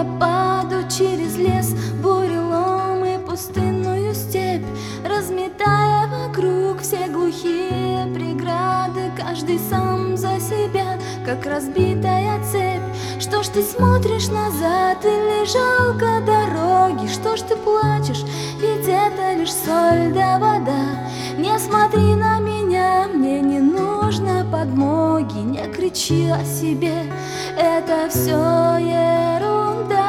пропаду через лес, бурелом и пустынную степь, разметая вокруг все глухие преграды. Каждый сам за себя, как разбитая цепь. Что ж ты смотришь назад или жалко дороги? Что ж ты плачешь, ведь это лишь соль да вода. Не смотри на меня, мне не нужно подмоги. Не кричи о себе, это все ерунда.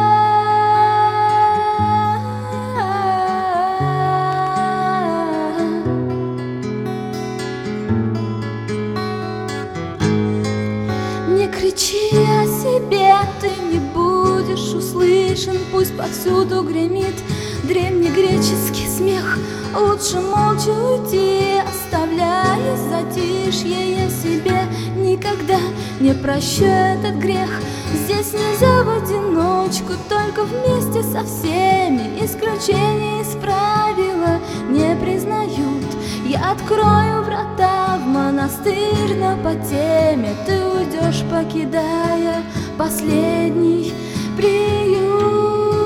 Не кричи о себе, ты не будешь услышан. Пусть повсюду гремит древнегреческий смех. Лучше молча уйти, оставляя затишье. Я себе никогда не прощу этот грех. Здесь нельзя в одиночку, только вместе со всеми. Исключения из правила не признают. Я открою врата в монастырь, но по теме ты уйдешь, покидая последний приют.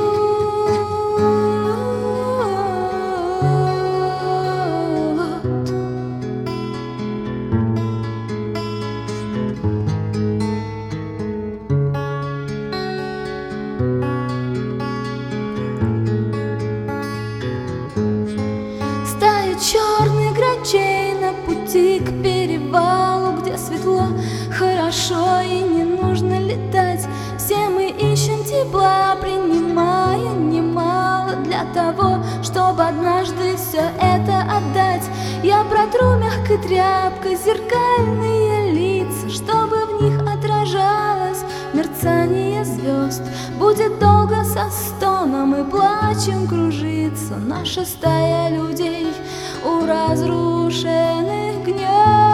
Стая черных грачей на пути к перевалу, где светло, хорошо и не нужно летать. Все мы ищем тепла, принимая немало для того, чтобы однажды все это отдать. Я протру мягкой тряпкой зеркальные лица, чтобы в них отражалось мерцание звезд. Будет долго со стоном и плачем кружиться наша стая людей у разрушенных гнезд.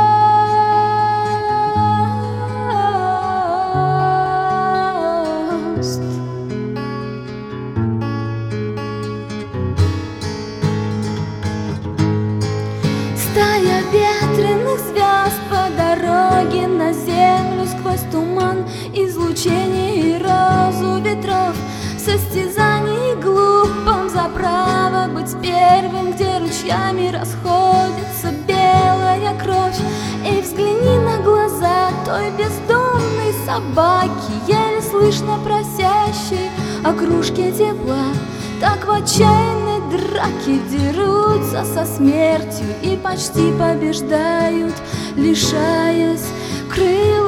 Стая ветреных звезд по дороге на землю, сквозь туман, излучение и розу ветров. Состязаний глупом за право быть первым, где ручьями расходится белая кровь. Эй, взгляни на глаза той бездомной собаки, еле слышно просящей о кружке тепла. Так в отчаянной драке дерутся со смертью и почти побеждают, лишаясь крыл.